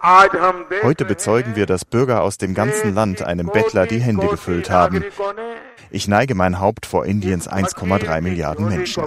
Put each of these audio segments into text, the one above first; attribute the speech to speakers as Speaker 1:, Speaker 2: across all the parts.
Speaker 1: Heute bezeugen wir, dass Bürger aus dem ganzen Land einem Bettler die Hände gefüllt haben. Ich neige mein Haupt vor Indiens 1,3 Milliarden Menschen.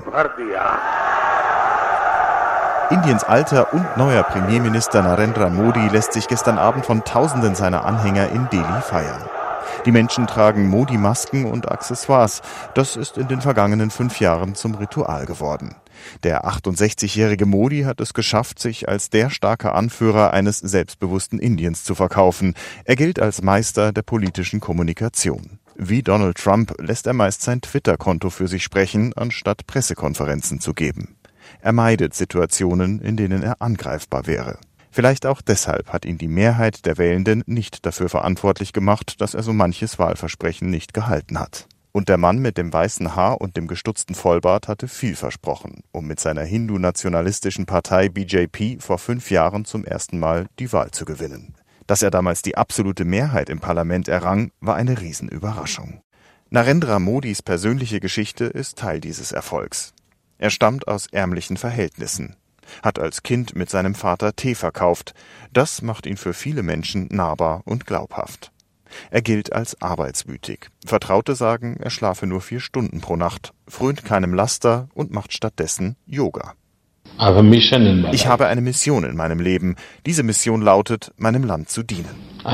Speaker 1: Indiens alter und neuer Premierminister Narendra Modi lässt sich gestern Abend von Tausenden seiner Anhänger in Delhi feiern. Die Menschen tragen Modi-Masken und Accessoires. Das ist in den vergangenen 5 Jahren zum Ritual geworden. Der 68-jährige Modi hat es geschafft, sich als der starke Anführer eines selbstbewussten Indiens zu verkaufen. Er gilt als Meister der politischen Kommunikation. Wie Donald Trump lässt er meist sein Twitter-Konto für sich sprechen, anstatt Pressekonferenzen zu geben. Er meidet Situationen, in denen er angreifbar wäre. Vielleicht auch deshalb hat ihn die Mehrheit der Wählenden nicht dafür verantwortlich gemacht, dass er so manches Wahlversprechen nicht gehalten hat. Und der Mann mit dem weißen Haar und dem gestutzten Vollbart hatte viel versprochen, um mit seiner hindu-nationalistischen Partei BJP vor 5 Jahren zum ersten Mal die Wahl zu gewinnen. Dass er damals die absolute Mehrheit im Parlament errang, war eine Riesenüberraschung. Narendra Modis persönliche Geschichte ist Teil dieses Erfolgs. Er stammt aus ärmlichen Verhältnissen, hat als Kind mit seinem Vater Tee verkauft. Das macht ihn für viele Menschen nahbar und glaubhaft. Er gilt als arbeitswütig. Vertraute sagen, er schlafe nur 4 Stunden pro Nacht, frönt keinem Laster und macht stattdessen Yoga. Ich habe eine Mission in meinem Leben. Diese Mission lautet, meinem Land zu dienen.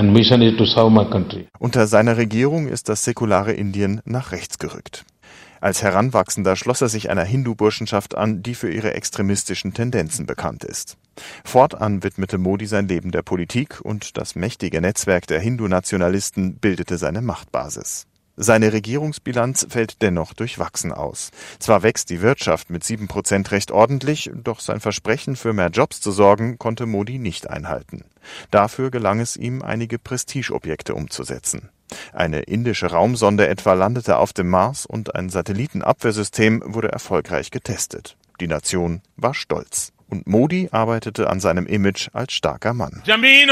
Speaker 1: Unter seiner Regierung ist das säkulare Indien nach rechts gerückt. Als Heranwachsender schloss er sich einer Hindu-Burschenschaft an, die für ihre extremistischen Tendenzen bekannt ist. Fortan widmete Modi sein Leben der Politik und das mächtige Netzwerk der Hindu-Nationalisten bildete seine Machtbasis. Seine Regierungsbilanz fällt dennoch durchwachsen aus. Zwar wächst die Wirtschaft mit 7% recht ordentlich, doch sein Versprechen, für mehr Jobs zu sorgen, konnte Modi nicht einhalten. Dafür gelang es ihm, einige Prestigeobjekte umzusetzen. Eine indische Raumsonde etwa landete auf dem Mars und ein Satellitenabwehrsystem wurde erfolgreich getestet. Die Nation war stolz. Und Modi arbeitete an seinem Image als starker Mann.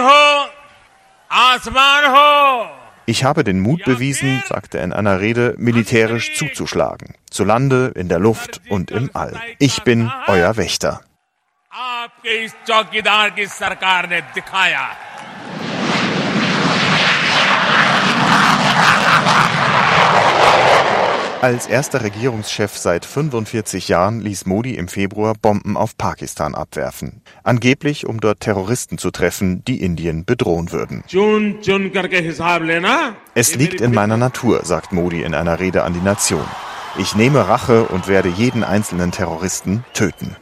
Speaker 1: Ich habe den Mut bewiesen, sagte er in einer Rede, militärisch zuzuschlagen. Zu Lande, in der Luft und im All. Ich bin euer Wächter. Als erster Regierungschef seit 45 Jahren ließ Modi im Februar Bomben auf Pakistan abwerfen. Angeblich, um dort Terroristen zu treffen, die Indien bedrohen würden. Es liegt in meiner Natur, sagt Modi in einer Rede an die Nation. Ich nehme Rache und werde jeden einzelnen Terroristen töten.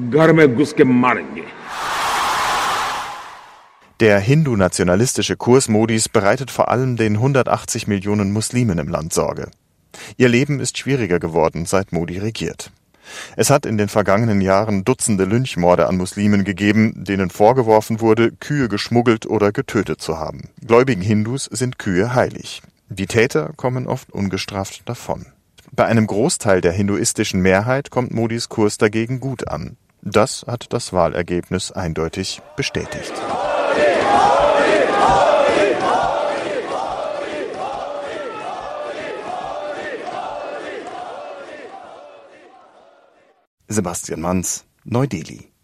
Speaker 1: Der hindu-nationalistische Kurs Modis bereitet vor allem den 180 Millionen Muslimen im Land Sorge. Ihr Leben ist schwieriger geworden, seit Modi regiert. Es hat in den vergangenen Jahren Dutzende Lynchmorde an Muslimen gegeben, denen vorgeworfen wurde, Kühe geschmuggelt oder getötet zu haben. Gläubigen Hindus sind Kühe heilig. Die Täter kommen oft ungestraft davon. Bei einem Großteil der hinduistischen Mehrheit kommt Modis Kurs dagegen gut an. Das hat das Wahlergebnis eindeutig bestätigt. Sebastian Manz, Neu-Delhi.